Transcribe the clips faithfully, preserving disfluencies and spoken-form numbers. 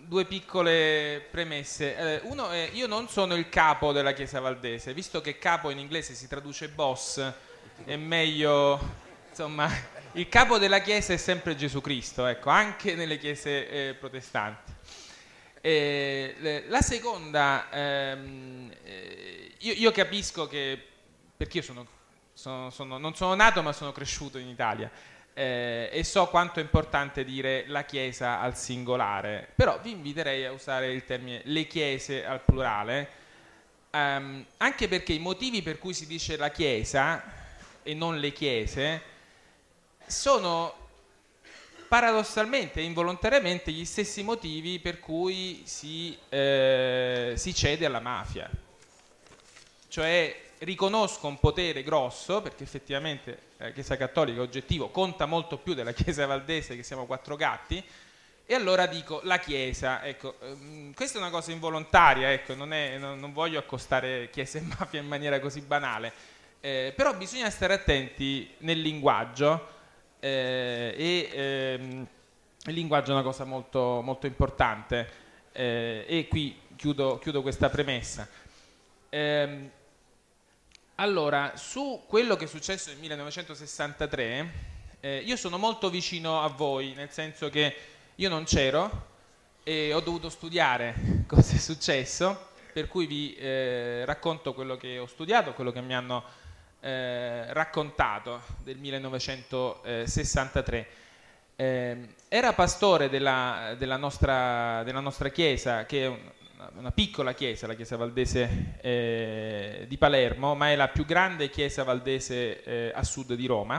due piccole premesse. Eh, uno è, io non sono il capo della Chiesa Valdese, visto che capo in inglese si traduce boss, è meglio, insomma, il capo della Chiesa è sempre Gesù Cristo, ecco, anche nelle chiese eh, protestanti. Eh, la seconda, ehm, eh, io, io capisco che, perché io sono, sono, sono, non sono nato ma sono cresciuto in Italia, eh, e so quanto è importante dire la Chiesa al singolare, però vi inviterei a usare il termine le chiese al plurale, ehm, anche perché i motivi per cui si dice la Chiesa e non le chiese sono paradossalmente e involontariamente gli stessi motivi per cui si, eh, si cede alla mafia. Cioè riconosco un potere grosso, perché effettivamente la Chiesa Cattolica, oggettivo, conta molto più della Chiesa Valdese, che siamo quattro gatti, e allora dico la Chiesa. Ecco, ehm, questa è una cosa involontaria, ecco, non, è, non, non voglio accostare Chiesa e mafia in maniera così banale, eh, però bisogna stare attenti nel linguaggio, eh, e ehm, il linguaggio è una cosa molto, molto importante, eh, e qui chiudo, chiudo questa premessa. Ehm, allora, su quello che è successo nel millenovecentosessantatré, eh, io sono molto vicino a voi, nel senso che io non c'ero e ho dovuto studiare cosa è successo, per cui vi eh, racconto quello che ho studiato, quello che mi hanno eh, raccontato del millenovecentosessantatré. Eh, era pastore della, della, nostra, della nostra chiesa, che è un, una piccola chiesa, la chiesa valdese eh, di Palermo, ma è la più grande chiesa valdese eh, a sud di Roma.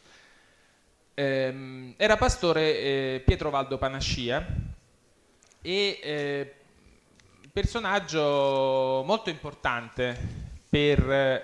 Eh, era pastore eh, Pietro Valdo Panascia, e eh, personaggio molto importante per,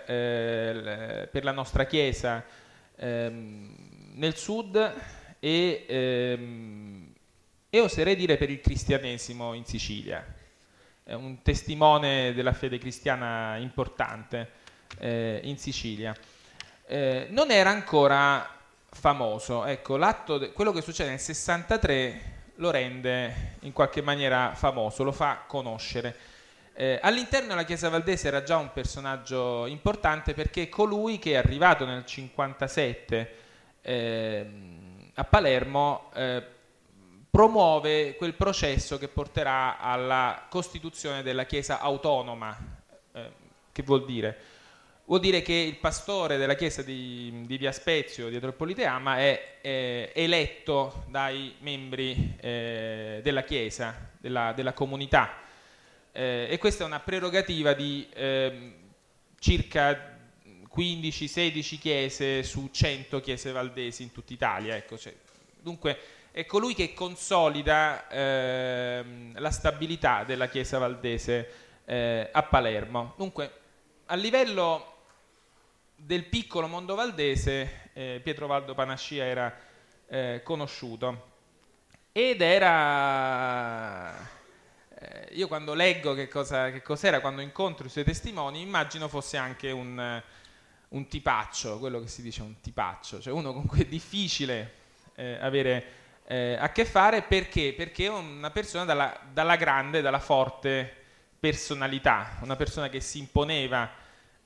eh, per la nostra chiesa ehm, nel sud e, ehm, e oserei dire per il cristianesimo in Sicilia. È un testimone della fede cristiana importante eh, in Sicilia. Eh, non era ancora famoso, ecco, l'atto de- quello che succede nel sessantatré lo rende in qualche maniera famoso, lo fa conoscere. Eh, all'interno della Chiesa Valdese era già un personaggio importante, perché è colui che è arrivato nel cinquantasette eh, a Palermo, eh, promuove quel processo che porterà alla costituzione della Chiesa autonoma. Eh, che vuol dire? Vuol dire che il pastore della chiesa di, di Via Spezio, dietro il Politeama, è eh, eletto dai membri eh, della chiesa, della, della comunità. Eh, e questa è una prerogativa di eh, circa quindici sedici chiese su cento chiese valdesi in tutta Italia. Ecco, cioè, dunque è colui che consolida eh, la stabilità della chiesa valdese eh, a Palermo. Dunque, a livello del piccolo mondo valdese, eh, Pietro Valdo Panascia era eh, conosciuto, ed era eh, io quando leggo che, cosa, che cos'era, quando incontro i suoi testimoni, immagino fosse anche un, un tipaccio, quello che si dice un tipaccio, cioè uno con cui è difficile eh, avere eh, a che fare. Perché? Perché è una persona dalla, dalla grande, dalla forte personalità, una persona che si imponeva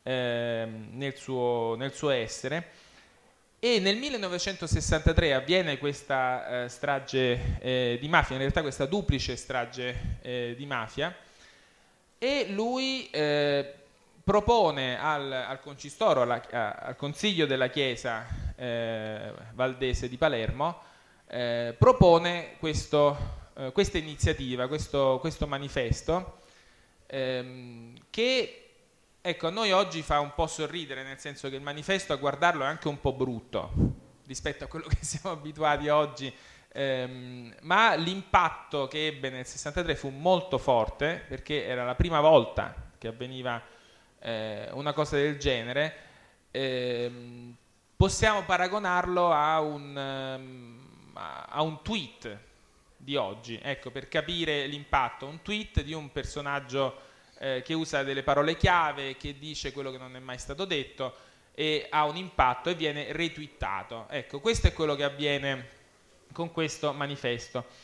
Nel suo, nel suo essere. E nel millenovecentosessantatré avviene questa eh, strage eh, di mafia, in realtà questa duplice strage eh, di mafia, e lui eh, propone al, al concistoro, alla, a, al consiglio della chiesa eh, valdese di Palermo, eh, propone questo, eh, questa iniziativa, questo, questo manifesto ehm, che, ecco, a noi oggi fa un po' sorridere, nel senso che il manifesto, a guardarlo, è anche un po' brutto rispetto a quello che siamo abituati oggi, ehm, ma l'impatto che ebbe nel sessantatré fu molto forte, perché era la prima volta che avveniva eh, una cosa del genere. Ehm, possiamo paragonarlo a un, um, a un tweet di oggi, ecco, per capire l'impatto. Un tweet di un personaggio Eh, che usa delle parole chiave, che dice quello che non è mai stato detto, e ha un impatto e viene retweetato. Ecco, questo è quello che avviene con questo manifesto.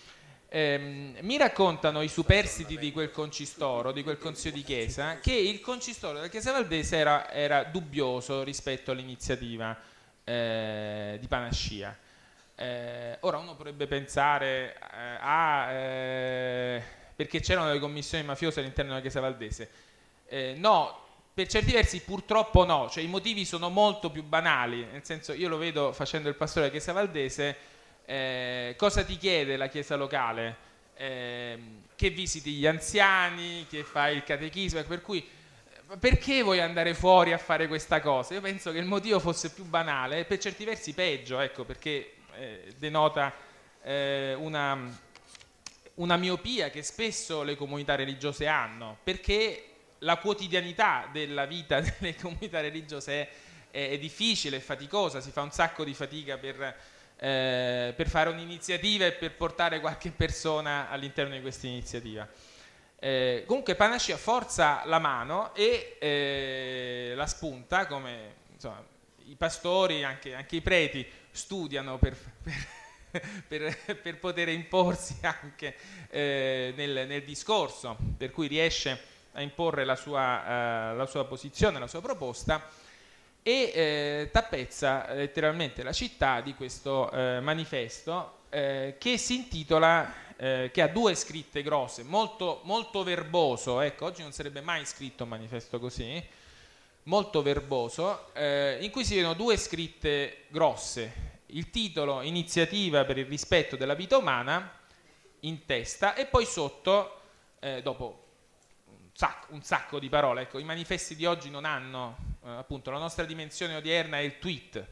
ehm, mi raccontano i superstiti di quel concistoro, di quel consiglio di chiesa, che il concistoro della Chiesa Valdese era, era dubbioso rispetto all'iniziativa eh, di Panascia. Eh, ora uno potrebbe pensare eh, a eh, perché c'erano le commissioni mafiose all'interno della Chiesa Valdese. Eh, no, per certi versi purtroppo no, cioè i motivi sono molto più banali, nel senso, io lo vedo facendo il pastore della Chiesa Valdese. Eh, cosa ti chiede la Chiesa locale? Eh, che visiti gli anziani, che fai il catechismo, per cui perché vuoi andare fuori a fare questa cosa? Io penso che il motivo fosse più banale e per certi versi peggio, ecco, perché eh, denota eh, una, una miopia che spesso le comunità religiose hanno, perché la quotidianità della vita delle comunità religiose è, è difficile, è faticosa, si fa un sacco di fatica per, eh, per fare un'iniziativa e per portare qualche persona all'interno di questa iniziativa. Eh, comunque Panascia forza la mano e eh, la spunta, come insomma, i pastori, anche, anche i preti studiano per, per, per, per poter imporsi anche eh, nel, nel discorso, per cui riesce a imporre la sua, uh, la sua posizione, la sua proposta, e eh, tappezza letteralmente la città di questo eh, manifesto eh, che si intitola, eh, che ha due scritte grosse, molto, molto verboso, ecco, oggi non sarebbe mai scritto un manifesto così, molto verboso, eh, in cui si vedono due scritte grosse, il titolo Iniziativa per il rispetto della vita umana in testa e poi sotto, eh, dopo Sacco, un sacco di parole, ecco, i manifesti di oggi non hanno eh, appunto la nostra dimensione odierna è il tweet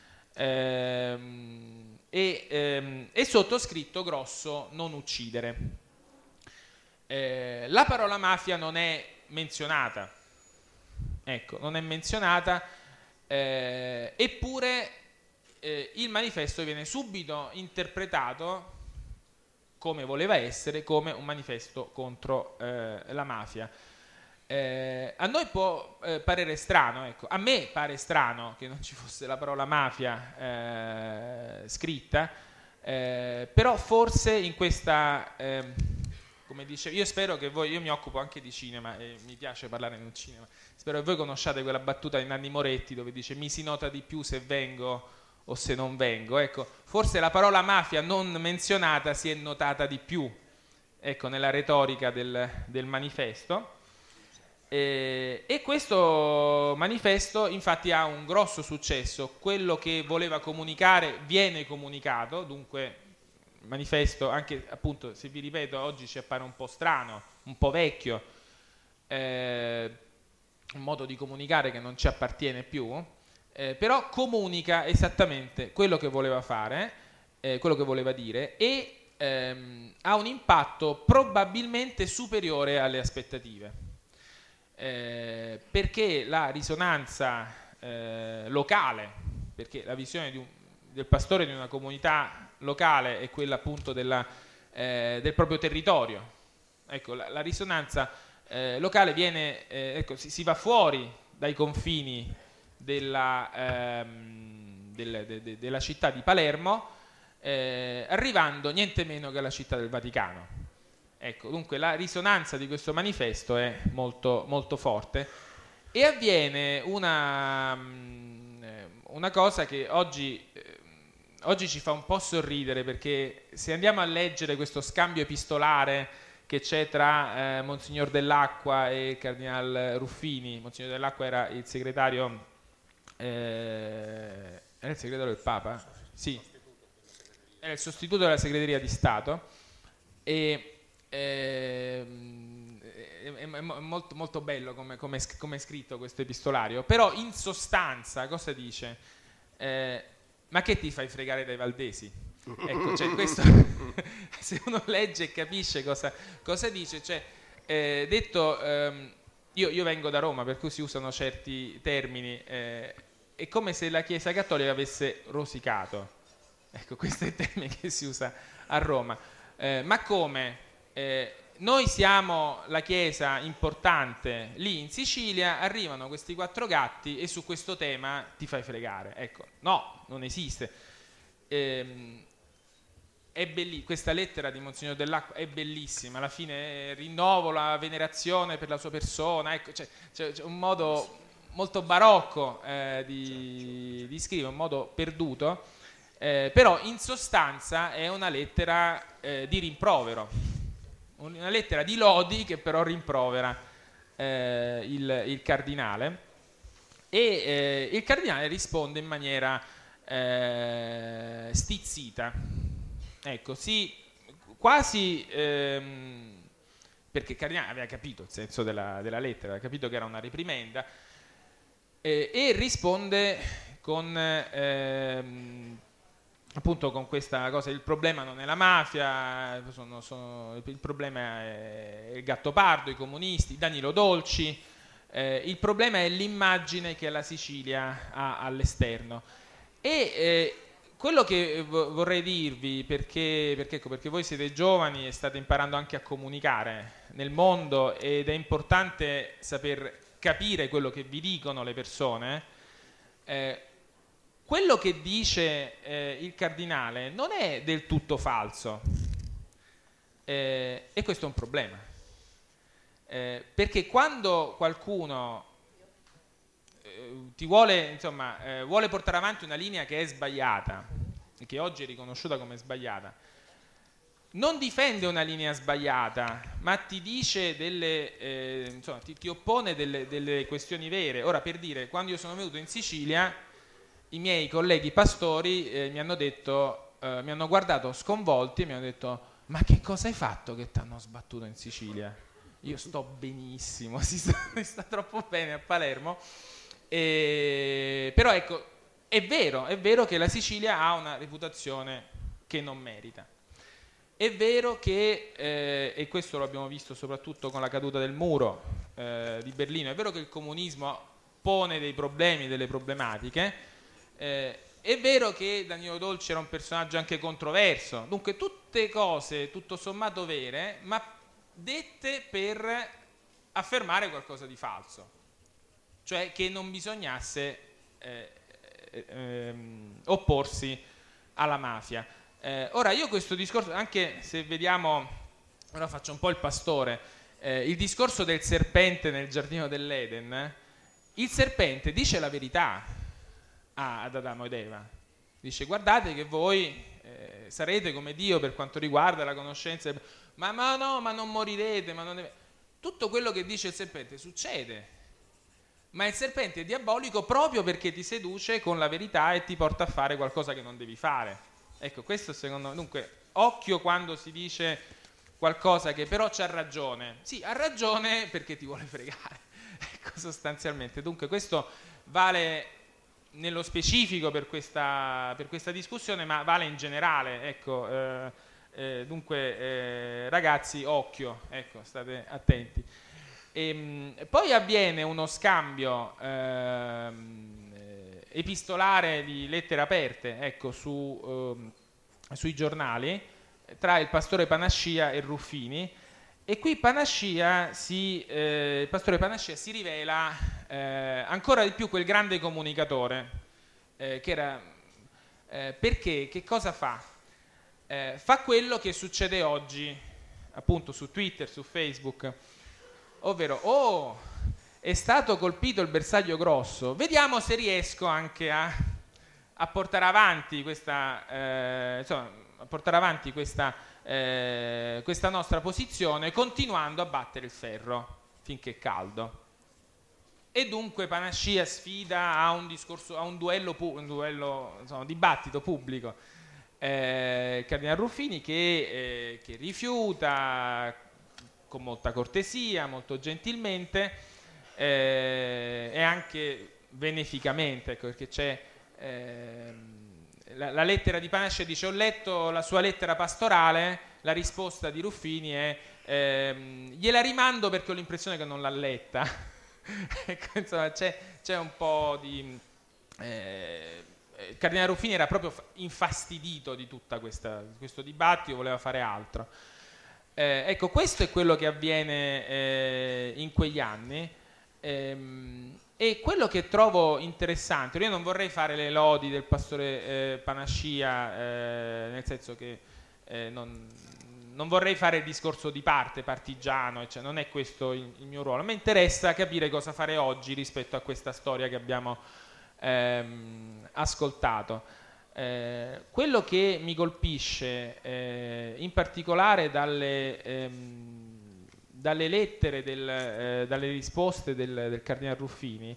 ehm, e, ehm, e sottoscritto grosso non uccidere. Eh, la parola mafia non è menzionata, ecco, non è menzionata, eh, eppure eh, il manifesto viene subito interpretato come voleva essere, come un manifesto contro eh, la mafia. Eh, a noi può eh, parere strano, ecco, a me pare strano che non ci fosse la parola mafia eh, scritta, eh, però forse in questa, eh, come dicevo, io spero che voi, io mi occupo anche di cinema e mi piace parlare nel cinema, spero che voi conosciate quella battuta di Nanni Moretti dove dice mi si nota di più se vengo o se non vengo, ecco, forse la parola mafia non menzionata si è notata di più, ecco, nella retorica del, del manifesto, e, e questo manifesto infatti ha un grosso successo, quello che voleva comunicare viene comunicato, dunque il manifesto, anche appunto se vi ripeto oggi ci appare un po' strano, un po' vecchio, eh, un modo di comunicare che non ci appartiene più, Eh, però comunica esattamente quello che voleva fare, eh, quello che voleva dire e ehm, ha un impatto probabilmente superiore alle aspettative, eh, perché la risonanza eh, locale, perché la visione di un, del pastore di una comunità locale è quella appunto della, eh, del proprio territorio, ecco, la, la risonanza eh, locale viene, eh, ecco, si, si va fuori dai confini Della, ehm, del, de, de, della città di Palermo, eh, arrivando niente meno che alla città del Vaticano. Ecco, dunque la risonanza di questo manifesto è molto, molto forte e avviene una, una cosa che oggi, eh, oggi ci fa un po' sorridere, perché se andiamo a leggere questo scambio epistolare che c'è tra eh, Monsignor Dell'Acqua e Cardinal Ruffini, Monsignor Dell'Acqua era il segretario Eh, era il segretario del Papa? Sì, era il sostituto della segreteria di Stato e eh, è, è, è molto, molto bello come, come, come è scritto questo epistolario, però in sostanza cosa dice? Eh, ma che ti fai fregare dai valdesi? Ecco, cioè questo se uno legge e capisce cosa, cosa dice, cioè eh, detto ehm, io, io vengo da Roma, per cui si usano certi termini, eh, è come se la Chiesa Cattolica avesse rosicato, ecco, questo è il termine che si usa a Roma, eh, ma come eh, noi siamo la Chiesa importante lì in Sicilia, arrivano questi quattro gatti e su questo tema ti fai fregare, ecco, no, non esiste. ehm, è belli- questa lettera di Monsignor Dell'Acqua è bellissima, alla fine eh, rinnovo la venerazione per la sua persona, ecco, c'è, c'è, c'è un modo molto barocco eh, di, di scrivere, un modo perduto, eh, però in sostanza è una lettera eh, di rimprovero, una lettera di lodi che però rimprovera eh, il, il cardinale, e eh, il cardinale risponde in maniera eh, stizzita, ecco, sì, quasi ehm, perché il cardinale aveva capito il senso della, della lettera, aveva capito che era una reprimenda, eh, e risponde con ehm, appunto con questa cosa: il problema non è la mafia, sono, sono, il problema è il Gattopardo, i comunisti, Danilo Dolci, eh, il problema è l'immagine che la Sicilia ha all'esterno. E eh, quello che vorrei dirvi, perché, perché, ecco, perché voi siete giovani e state imparando anche a comunicare nel mondo, ed è importante saper capire quello che vi dicono le persone, eh, quello che dice eh, il cardinale non è del tutto falso, eh, e questo è un problema, eh, perché quando qualcuno eh, ti vuole, insomma, eh, vuole portare avanti una linea che è sbagliata, e che oggi è riconosciuta come sbagliata, non difende una linea sbagliata, ma ti dice delle, eh, insomma, ti, ti oppone delle, delle questioni vere. Ora, per dire, quando io sono venuto in Sicilia, i miei colleghi pastori eh, mi hanno detto, eh, mi hanno guardato sconvolti e mi hanno detto: ma che cosa hai fatto che ti hanno sbattuto in Sicilia? Io sto benissimo, si sta, si sta troppo bene a Palermo, e, però ecco, è vero, è vero che la Sicilia ha una reputazione che non merita. È vero che, eh, e questo lo abbiamo visto soprattutto con la caduta del muro eh, di Berlino, è vero che il comunismo pone dei problemi, delle problematiche. Eh, è vero che Danilo Dolci era un personaggio anche controverso, dunque tutte cose tutto sommato vere, ma dette per affermare qualcosa di falso, cioè che non bisognasse eh, eh, ehm, opporsi alla mafia. Eh, ora io questo discorso, anche se vediamo, ora faccio un po' il pastore, eh, il discorso del serpente nel giardino dell'Eden, eh, il serpente dice la verità ad Adamo ed Eva, dice: guardate che voi eh, sarete come Dio per quanto riguarda la conoscenza, ma, ma no, ma non morirete, ma non deve... tutto quello che dice il serpente succede, ma il serpente è diabolico proprio perché ti seduce con la verità e ti porta a fare qualcosa che non devi fare. Ecco, questo secondo me, dunque, occhio quando si dice qualcosa che però c'ha ragione. Sì, ha ragione perché ti vuole fregare, ecco, sostanzialmente. Dunque, questo vale nello specifico per questa, per questa discussione, ma vale in generale, ecco, eh, eh, dunque eh, ragazzi, occhio, ecco, state attenti. E, poi avviene uno scambio ehm, epistolare di lettere aperte, ecco, su, eh, sui giornali, tra il pastore Panascia e Ruffini, e qui Panascia si, eh, il pastore Panascia si rivela eh, ancora di più quel grande comunicatore eh, che era, eh, perché che cosa fa? Eh, fa quello che succede oggi appunto su Twitter, su Facebook, ovvero: oh, è stato colpito il bersaglio grosso, vediamo se riesco anche a, a portare avanti questa eh, insomma, a portare avanti questa, eh, questa nostra posizione, continuando a battere il ferro finché è caldo. E dunque Panascia sfida a un discorso, a un duello, un duello insomma, un dibattito pubblico. Eh, il cardinale Ruffini che, eh, che rifiuta con molta cortesia, molto gentilmente, eh, e anche beneficamente, ecco, perché c'è eh, la, la lettera di Panascia dice: ho letto la sua lettera pastorale, la risposta di Ruffini è ehm, gliela rimando perché ho l'impressione che non l'ha letta. Ecco, insomma, c'è, c'è un po' di eh, il cardinale Ruffini era proprio infastidito di tutto questo dibattito, voleva fare altro. Eh, ecco, questo è quello che avviene eh, in quegli anni, ehm, e quello che trovo interessante, io non vorrei fare le lodi del pastore eh, Panascia, eh, nel senso che eh, non, non vorrei fare il discorso di parte, partigiano, cioè non è questo il, il mio ruolo. Mi interessa capire cosa fare oggi rispetto a questa storia che abbiamo ehm, ascoltato. Eh, quello che mi colpisce eh, in particolare dalle, ehm, dalle lettere, del, eh, dalle risposte del, del Cardinale Ruffini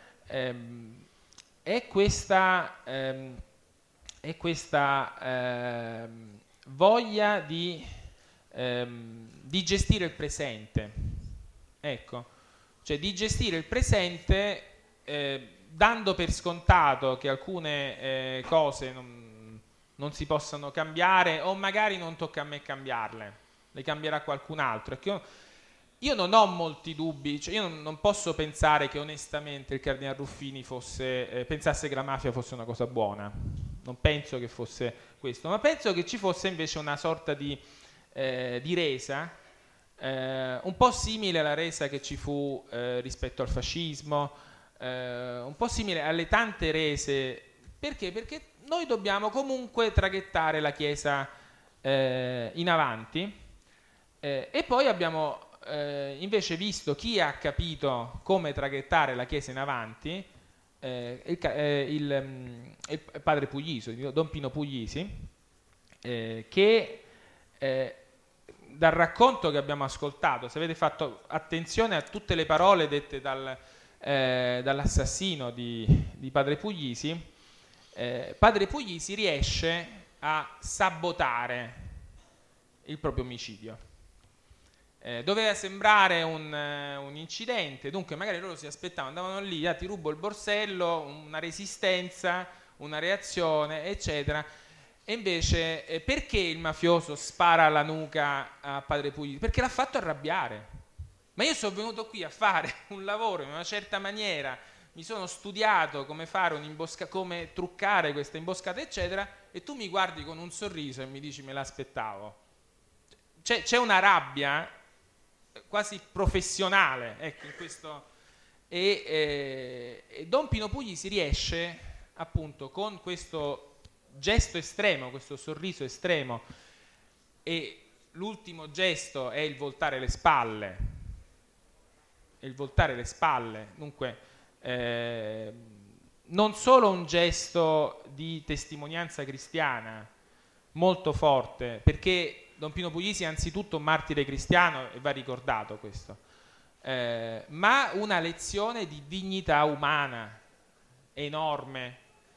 ehm, è questa, ehm, è questa ehm, voglia di, ehm, di gestire il presente, ecco, cioè di gestire il presente eh, dando per scontato che alcune eh, cose non, non si possano cambiare, o magari non tocca a me cambiarle, le cambierà qualcun altro. Io, io non ho molti dubbi, cioè io non, non posso pensare che onestamente il Cardinale Ruffini fosse, eh, pensasse che la mafia fosse una cosa buona, non penso che fosse questo, ma penso che ci fosse invece una sorta di, eh, di resa, eh, un po' simile alla resa che ci fu eh, rispetto al fascismo, Uh, un po' simile alle tante rese. Perché? Perché noi dobbiamo comunque traghettare la Chiesa eh, in avanti eh, e poi abbiamo eh, invece visto chi ha capito come traghettare la Chiesa in avanti, eh, il, eh, il, il padre Puglisi, Don Pino Puglisi, eh, che eh, dal racconto che abbiamo ascoltato, se avete fatto attenzione a tutte le parole dette dal Eh, dall'assassino di, di padre Puglisi, eh, padre Puglisi riesce a sabotare il proprio omicidio. Eh, doveva sembrare un, uh, un incidente, dunque magari loro si aspettavano, andavano lì, ah, ti rubo il borsello, una resistenza, una reazione, eccetera. E invece eh, perché il mafioso spara alla nuca a padre Puglisi? Perché l'ha fatto arrabbiare. Ma io sono venuto qui a fare un lavoro in una certa maniera, mi sono studiato come fare un'imboscata, come truccare questa imboscata, eccetera, e tu mi guardi con un sorriso e mi dici me l'aspettavo. C'è, c'è una rabbia quasi professionale, ecco, in questo. E, eh, e Don Pino Puglisi riesce appunto con questo gesto estremo, questo sorriso estremo, e l'ultimo gesto è il voltare le spalle. il voltare le spalle, dunque eh, non solo un gesto di testimonianza cristiana molto forte, perché Don Pino Puglisi è anzitutto un martire cristiano e va ricordato questo, eh, ma una lezione di dignità umana enorme.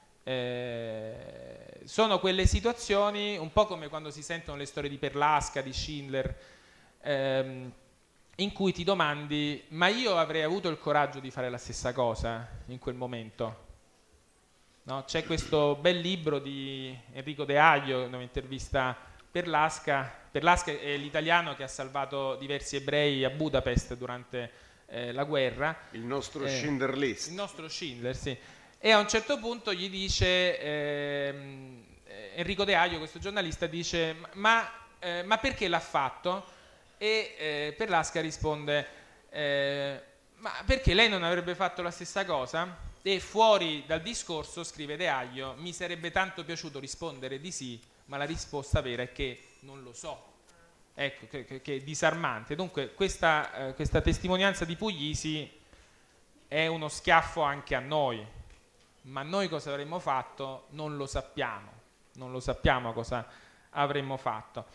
Eh, sono quelle situazioni un po' come quando si sentono le storie di Perlasca, di Schindler, ehm, in cui ti domandi, ma io avrei avuto il coraggio di fare la stessa cosa in quel momento? No? C'è questo bel libro di Enrico De Aglio dove intervista Perlasca. Perlasca è l'italiano che ha salvato diversi ebrei a Budapest durante eh, la guerra. Il nostro eh, Schindler List. Il nostro Schindler, sì. E a un certo punto gli dice, ehm, Enrico De Aglio, questo giornalista, dice, ma, eh, ma perché l'ha fatto? E eh, Perlasca risponde eh, ma perché lei non avrebbe fatto la stessa cosa? E fuori dal discorso, scrive De Aglio, mi sarebbe tanto piaciuto rispondere di sì, ma la risposta vera è che non lo so. Ecco, che, che, che è disarmante. Dunque questa, eh, questa testimonianza di Puglisi è uno schiaffo anche a noi, ma noi cosa avremmo fatto non lo sappiamo, non lo sappiamo cosa avremmo fatto.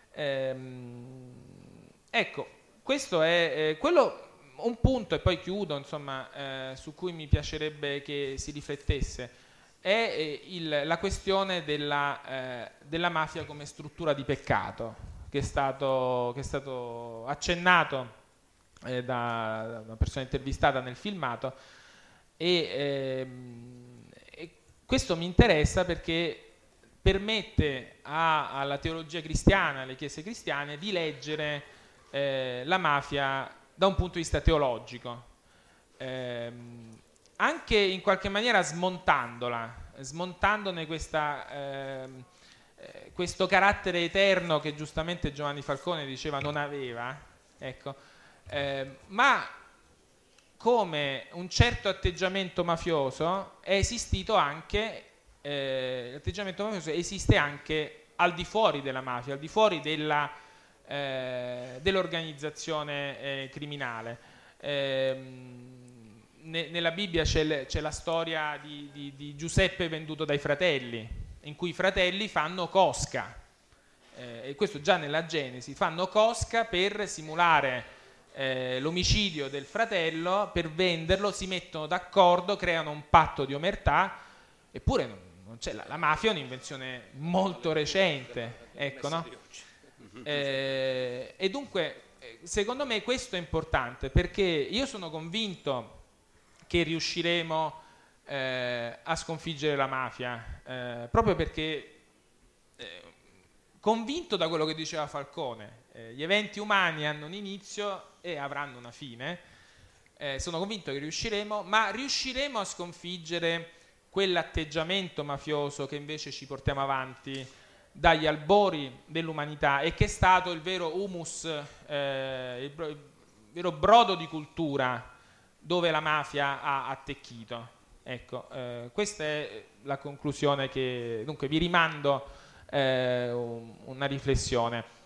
Ehm, ecco, questo è eh, quello, un punto, e poi chiudo, insomma, eh, su cui mi piacerebbe che si riflettesse, è eh, il, la questione della, eh, della mafia come struttura di peccato, che è stato, che è stato accennato eh, da, da una persona intervistata nel filmato, e, ehm, e questo mi interessa perché permette a, alla teologia cristiana, alle chiese cristiane, di leggere eh, la mafia da un punto di vista teologico, eh, anche in qualche maniera smontandola, smontandone questa, eh, eh, questo carattere eterno che giustamente Giovanni Falcone diceva non aveva, ecco, eh, ma come un certo atteggiamento mafioso è esistito anche, eh, l'atteggiamento mafioso esiste anche al di fuori della mafia, al di fuori della, eh, dell'organizzazione eh, criminale. Ehm, ne, nella Bibbia c'è, le, c'è la storia di, di, di Giuseppe venduto dai fratelli, in cui i fratelli fanno cosca, eh, e questo già nella Genesi, fanno cosca per simulare eh, l'omicidio del fratello, per venderlo, si mettono d'accordo, creano un patto di omertà, eppure non, non c'è, la, la mafia è un'invenzione molto recente, ecco, no? Eh, e dunque secondo me questo è importante, perché io sono convinto che riusciremo eh, a sconfiggere la mafia, eh, proprio perché eh, convinto da quello che diceva Falcone, eh, gli eventi umani hanno un inizio e avranno una fine, eh, sono convinto che riusciremo, ma riusciremo a sconfiggere quell'atteggiamento mafioso che invece ci portiamo avanti dagli albori dell'umanità e che è stato il vero humus, eh, il, bro- il vero brodo di cultura dove la mafia ha attecchito. Ecco, eh, questa è la conclusione che, dunque, vi rimando eh, una riflessione.